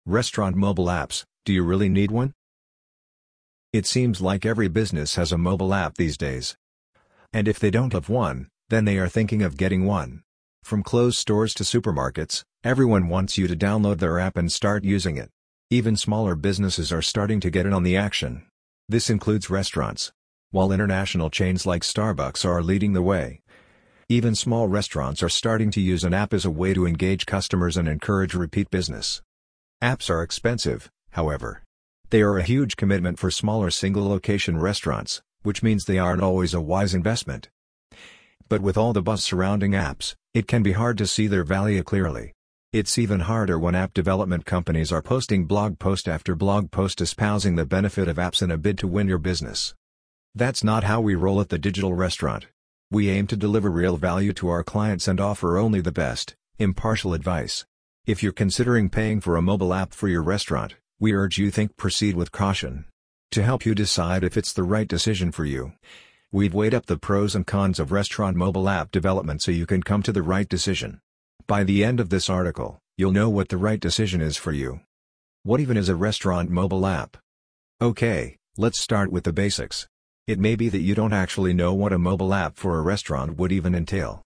Restaurant mobile apps, do you really need one? It seems like every business has a mobile app these days. And if they don't have one, then they are thinking of getting one. From clothes stores to supermarkets, everyone wants you to download their app and start using it. Even smaller businesses are starting to get in on the action. This includes restaurants. While international chains like Starbucks are leading the way, even small restaurants are starting to use an app as a way to engage customers and encourage repeat business. Apps are expensive, however. They are a huge commitment for smaller single-location restaurants, which means they aren't always a wise investment. But with all the buzz surrounding apps, it can be hard to see their value clearly. It's even harder when app development companies are posting blog post after blog post espousing the benefit of apps in a bid to win your business. That's not how we roll at the Digital Restaurant. We aim to deliver real value to our clients and offer only the best, impartial advice. If you're considering paying for a mobile app for your restaurant, we urge you proceed with caution. To help you decide if it's the right decision for you, we've weighed up the pros and cons of restaurant mobile app development so you can come to the right decision. By the end of this article, you'll know what the right decision is for you. What even is a restaurant mobile app? Okay, let's start with the basics. It may be that you don't actually know what a mobile app for a restaurant would even entail.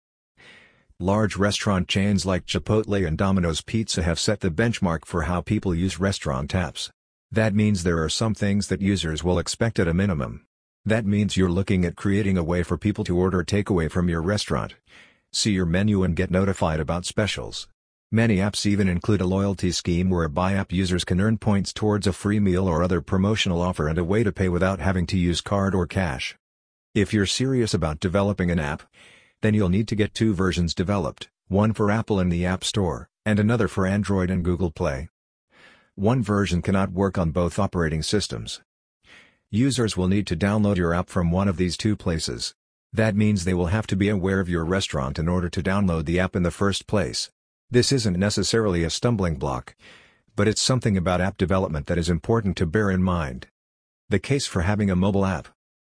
Large restaurant chains like Chipotle and Domino's Pizza have set the benchmark for how people use restaurant apps. That means there are some things that users will expect at a minimum. That means you're looking at creating a way for people to order takeaway from your restaurant, see your menu and get notified about specials. Many apps even include a loyalty scheme whereby app users can earn points towards a free meal or other promotional offer and a way to pay without having to use card or cash. If you're serious about developing an app, then you'll need to get two versions developed, one for Apple in the App Store, and another for Android and Google Play. One version cannot work on both operating systems. Users will need to download your app from one of these two places. That means they will have to be aware of your restaurant in order to download the app in the first place. This isn't necessarily a stumbling block, but it's something about app development that is important to bear in mind. The case for having a mobile app.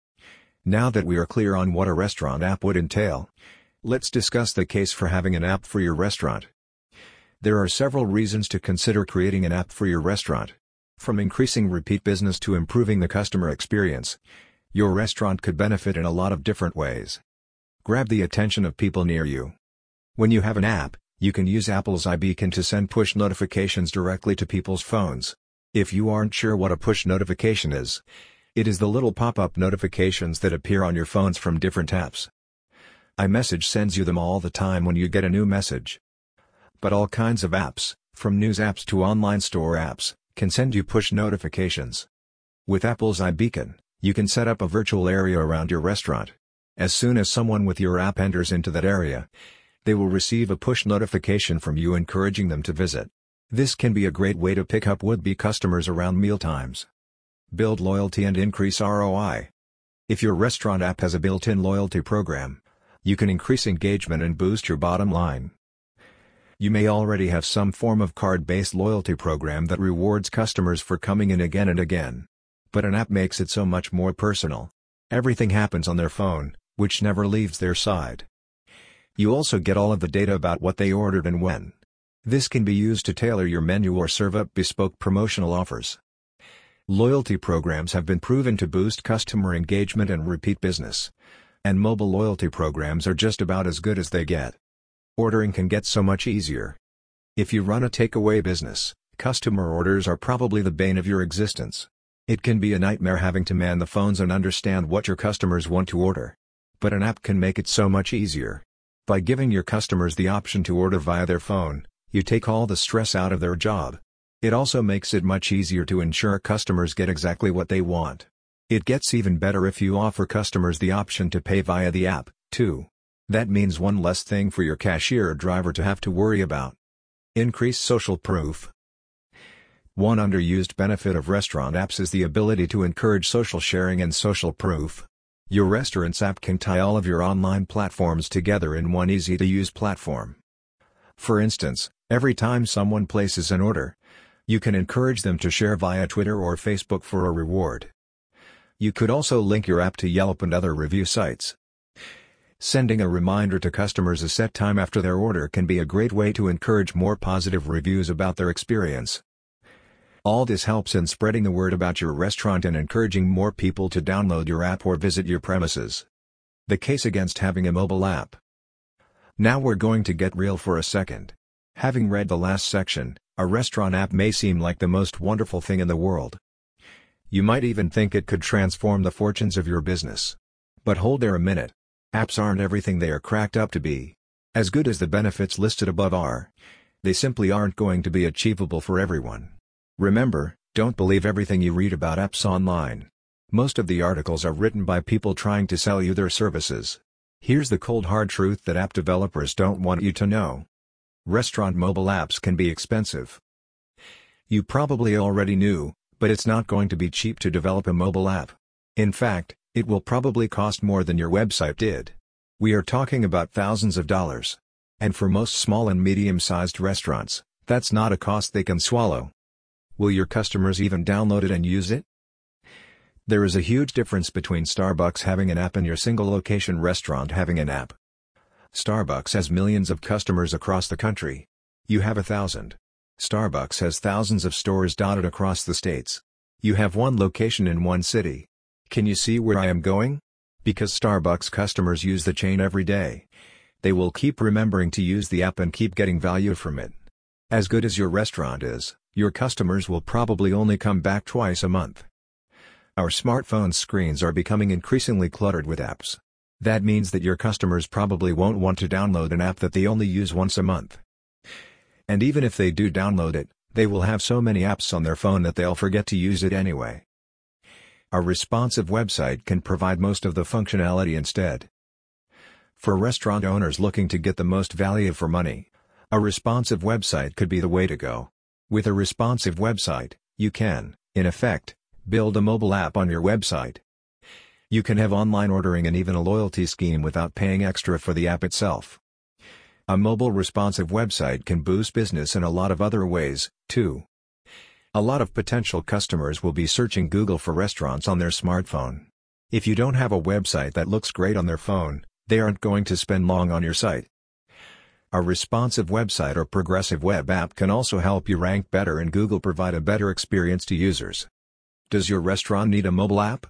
Now that we are clear on what a restaurant app would entail, let's discuss the case for having an app for your restaurant. There are several reasons to consider creating an app for your restaurant. From increasing repeat business to improving the customer experience, your restaurant could benefit in a lot of different ways. Grab the attention of people near you. When you have an app, you can use Apple's iBeacon to send push notifications directly to people's phones. If you aren't sure what a push notification is, it is the little pop-up notifications that appear on your phones from different apps. iMessage sends you them all the time when you get a new message. But all kinds of apps, from news apps to online store apps, can send you push notifications. With Apple's iBeacon, you can set up a virtual area around your restaurant. As soon as someone with your app enters into that area, they will receive a push notification from you encouraging them to visit. This can be a great way to pick up would-be customers around mealtimes. Build loyalty and increase ROI. If your restaurant app has a built-in loyalty program, you can increase engagement and boost your bottom line. You may already have some form of card-based loyalty program that rewards customers for coming in again and again. But an app makes it so much more personal. Everything happens on their phone, which never leaves their side. You also get all of the data about what they ordered and when. This can be used to tailor your menu or serve up bespoke promotional offers. Loyalty programs have been proven to boost customer engagement and repeat business. And mobile loyalty programs are just about as good as they get. Ordering can get so much easier. If you run a takeaway business, customer orders are probably the bane of your existence. It can be a nightmare having to man the phones and understand what your customers want to order. But an app can make it so much easier. By giving your customers the option to order via their phone, you take all the stress out of their job. It also makes it much easier to ensure customers get exactly what they want. It gets even better if you offer customers the option to pay via the app, too. That means one less thing for your cashier or driver to have to worry about. Increase social proof. One underused benefit of restaurant apps is the ability to encourage social sharing and social proof. Your restaurant's app can tie all of your online platforms together in one easy-to-use platform. For instance, every time someone places an order, you can encourage them to share via Twitter or Facebook for a reward. You could also link your app to Yelp and other review sites. Sending a reminder to customers a set time after their order can be a great way to encourage more positive reviews about their experience. All this helps in spreading the word about your restaurant and encouraging more people to download your app or visit your premises. The case against having a mobile app. Now we're going to get real for a second. Having read the last section, a restaurant app may seem like the most wonderful thing in the world. You might even think it could transform the fortunes of your business. But hold there a minute. Apps aren't everything they are cracked up to be. As good as the benefits listed above are, they simply aren't going to be achievable for everyone. Remember, don't believe everything you read about apps online. Most of the articles are written by people trying to sell you their services. Here's the cold hard truth that app developers don't want you to know. Restaurant mobile apps can be expensive. You probably already knew, but it's not going to be cheap to develop a mobile app. In fact, it will probably cost more than your website did. We are talking about thousands of dollars. And for most small and medium-sized restaurants, that's not a cost they can swallow. Will your customers even download it and use it? There is a huge difference between Starbucks having an app and your single-location restaurant having an app. Starbucks has millions of customers across the country. You have 1,000. Starbucks has thousands of stores dotted across the states. You have one location in one city. Can you see where I am going? Because Starbucks customers use the chain every day, they will keep remembering to use the app and keep getting value from it. As good as your restaurant is, your customers will probably only come back twice a month. Our smartphone screens are becoming increasingly cluttered with apps. That means that your customers probably won't want to download an app that they only use once a month. And even if they do download it, they will have so many apps on their phone that they'll forget to use it anyway. A responsive website can provide most of the functionality instead. For restaurant owners looking to get the most value for money, a responsive website could be the way to go. With a responsive website, you can, in effect, build a mobile app on your website. You can have online ordering and even a loyalty scheme without paying extra for the app itself. A mobile responsive website can boost business in a lot of other ways, too. A lot of potential customers will be searching Google for restaurants on their smartphone. If you don't have a website that looks great on their phone, they aren't going to spend long on your site. A responsive website or progressive web app can also help you rank better and Google provide a better experience to users. Does your restaurant need a mobile app?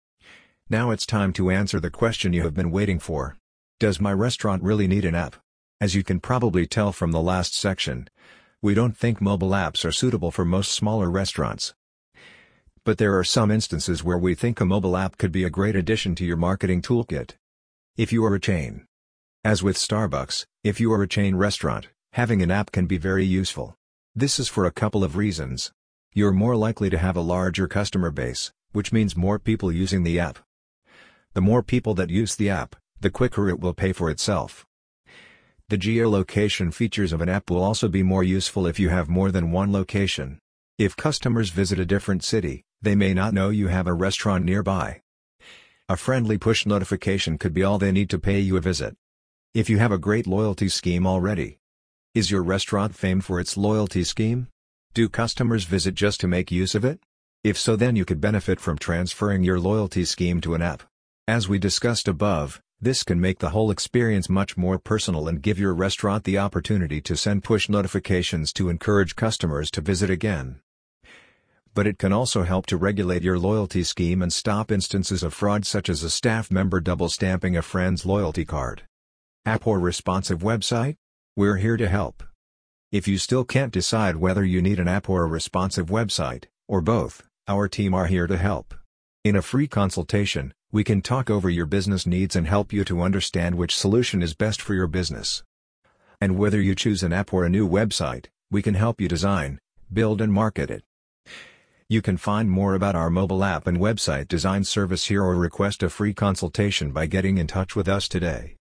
Now it's time to answer the question you have been waiting for. Does my restaurant really need an app? As you can probably tell from the last section, we don't think mobile apps are suitable for most smaller restaurants. But there are some instances where we think a mobile app could be a great addition to your marketing toolkit. If you are a chain. As with Starbucks, if you are a chain restaurant, having an app can be very useful. This is for a couple of reasons. You're more likely to have a larger customer base, which means more people using the app. The more people that use the app, the quicker it will pay for itself. The geolocation features of an app will also be more useful if you have more than one location. If customers visit a different city, they may not know you have a restaurant nearby. A friendly push notification could be all they need to pay you a visit. If you have a great loyalty scheme already. Is your restaurant famed for its loyalty scheme? Do customers visit just to make use of it? If so, then you could benefit from transferring your loyalty scheme to an app. As we discussed above, this can make the whole experience much more personal and give your restaurant the opportunity to send push notifications to encourage customers to visit again. But it can also help to regulate your loyalty scheme and stop instances of fraud such as a staff member double-stamping a friend's loyalty card. App or responsive website? We're here to help. If you still can't decide whether you need an app or a responsive website, or both, our team are here to help. In a free consultation, we can talk over your business needs and help you to understand which solution is best for your business. And whether you choose an app or a new website, we can help you design, build and market it. You can find more about our mobile app and website design service here or request a free consultation by getting in touch with us today.